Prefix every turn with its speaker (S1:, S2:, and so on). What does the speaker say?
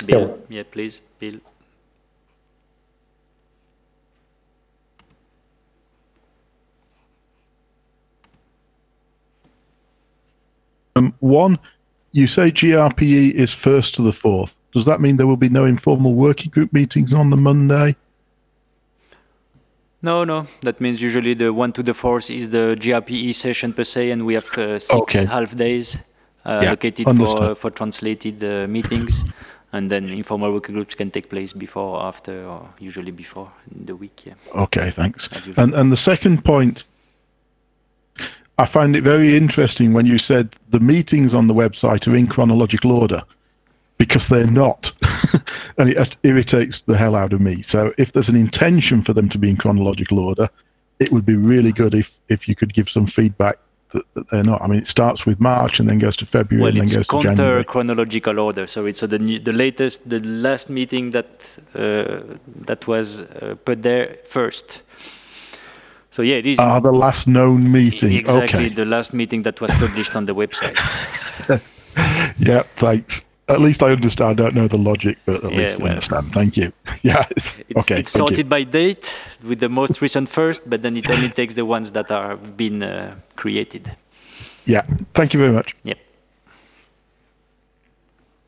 S1: Bill.
S2: Yeah, please, Bill.
S3: One, you say GRPE is 1st to the 4th. Does that mean there will be no informal working group meetings on the Monday?
S2: No. That means usually the 1 to the 4th is the GRPE session per se, and we have 6 half days allocated for translated meetings, and then informal working groups can take place before, after, or usually before in the week. Yeah.
S3: Okay, thanks. And the second point, I find it very interesting when you said the meetings on the website are in chronological order, because they're not. And it irritates the hell out of me. So if there's an intention for them to be in chronological order, it would be really good if you could give some feedback that they're not. I mean, it starts with March and then goes to February and then goes to January.
S2: Well, it's counter-chronological order. So it's the last meeting that was put there first. So yeah, it is.
S3: The last known meeting.
S2: Exactly,
S3: Okay.
S2: the last meeting that was published on the website.
S3: Yeah, thanks. At least I understand. I don't know the logic, but at least I understand. Thank you. Yeah, okay.
S2: It's sorted by date with the most recent first, but then it only takes the ones that are been created.
S3: Yeah, thank you very much.
S2: Yep.